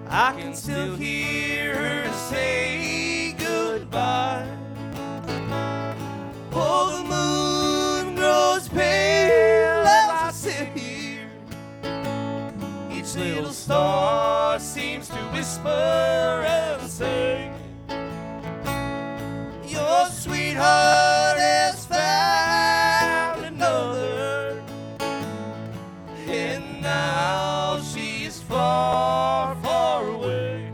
I can still hear her say goodbye. Oh, the moon grows pale as I sit here. Each little star seems to whisper and say, your sweetheart has found another, and now she's far, far away.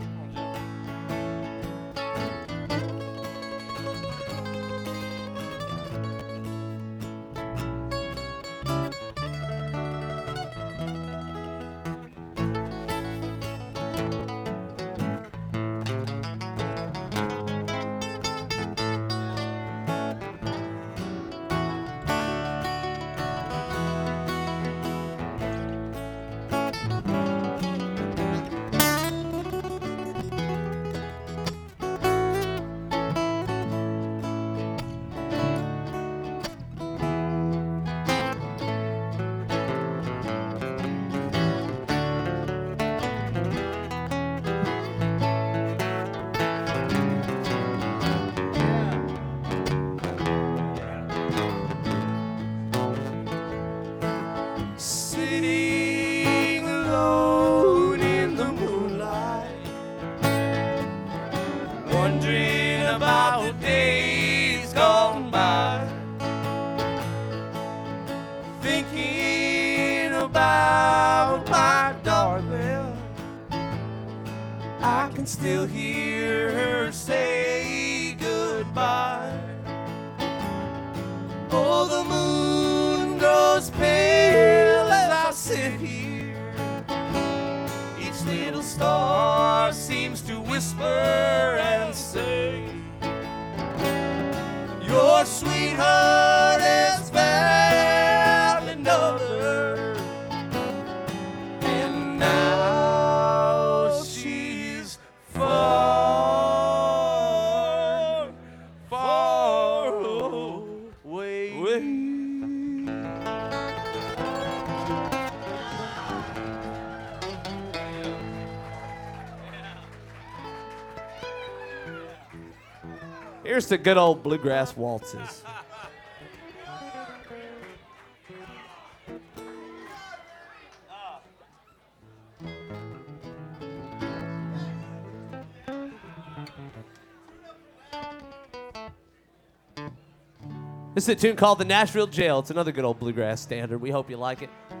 Sitting alone in the moonlight, wondering about days gone by, thinking about my darling. I can still hear her say goodbye. Oh, the moon grows pale as I sit here. Each little star seems to whisper and say, your sweetheart has found another, and now she's far, far away. Here's the good old bluegrass waltzes. This is a tune called The Nashville Jail. It's another good old bluegrass standard. We hope you like it.